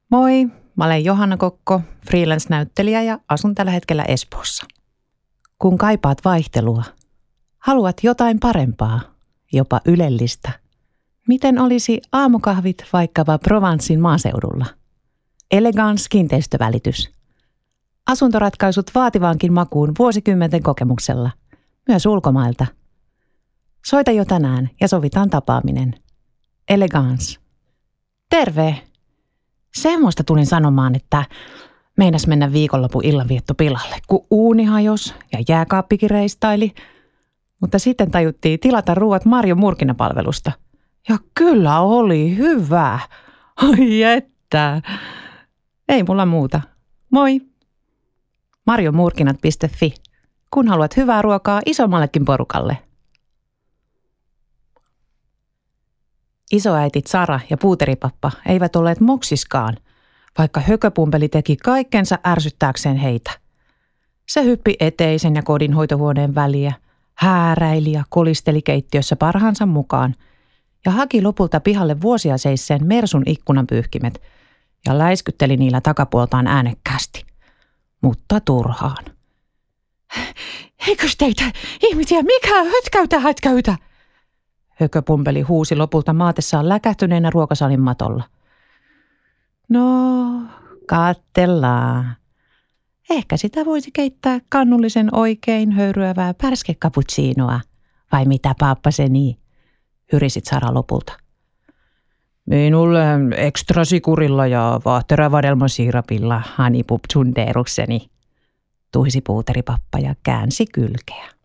Moi, mä olen Johanna Kokko, freelance-näyttelijä ja asun tällä hetkellä Espoossa. Kun kaipaat vaihtelua, haluat jotain parempaa, jopa ylellistä. Miten olisi aamukahvit vaikkapa Provencen maaseudulla? Elegance kiinteistövälitys. Asuntoratkaisut vaativaankin makuun vuosikymmenten kokemuksella, myös ulkomailta. Soita jo tänään ja sovitaan tapaaminen. Elegance. Terve! Semmoista tulin sanomaan, että meinas mennä viikonlopun illanvietto pilalle, kun uuni hajos ja jääkaappikin reistaili. Mutta sitten tajuttiin tilata ruuat Marion murkinapalvelusta. Ja kyllä oli hyvä. Ai että. Ei mulla muuta. Moi. mariomurkinat.fi. Kun haluat hyvää ruokaa isommallekin porukalle. Isoäitit Sara ja puuteripappa eivät olleet moksiskaan, vaikka hököpumpeli teki kaikkensa ärsyttääkseen heitä. Se hyppi eteisen ja kodinhoitohuoneen väliä, hääräili ja kolisteli keittiössä parhaansa mukaan ja haki lopulta pihalle vuosia seisseen Mersun ikkunanpyyhkimet ja läiskytteli niillä takapuoltaan äänekkäästi. Mutta turhaan. Eikös teitä ihmisiä mikä hötkäytä? Hököpumpeli huusi lopulta maatessaan läkähtyneenä ruokasalin matolla. No, katsellaan. Ehkä sitä voisi keittää kannullisen oikein höyryävää pärskekaputsiinoa. Vai mitä paappaseni? Hyrisit Sara lopulta. Minulle ekstrasikurilla ja vaahteravadelmasiirapilla hanipupsundeerukseni. Tuhisi puuteripappa ja käänsi kylkeä.